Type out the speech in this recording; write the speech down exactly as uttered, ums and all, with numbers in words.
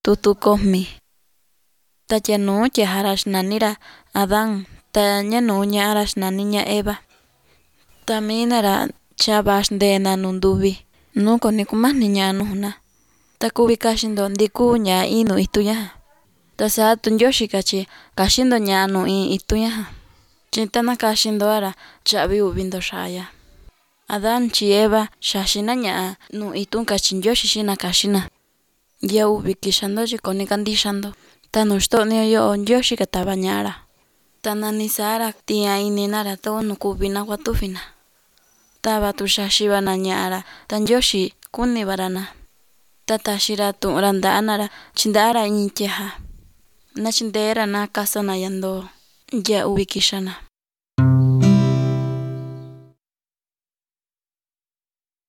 tutukojmi. Tatyanu tyajarax nanira Adán, tañanu ña'arax naniña Eva. Taminara chabax ndena nundubi, nuko nikumajni ña'anujuna. Takuvi kaxindo ndiku ña'a inu ituñaja. Tasa tunyoxi kachi kaxindo ña'anu in ituñaja. Chintana kaxindo ara chavi uvindo xaya. Adán chi Eva xaxina ña'a nu itun kachi Ndioxi xina kaxina. Ya uvi kixando chi koni kandixando. Tanuxto'ni yo'o Ndioxi katava ña'ara. Tananisara ti'a ininara to nukuvi nawa tufina. Tava tu xaxivana ña'ara ta Ndioxi kunivarana. Tataxira tu'ra nda'anara chinda'ara in tiaja. Nachinderana kasana yando ya uvi kixana.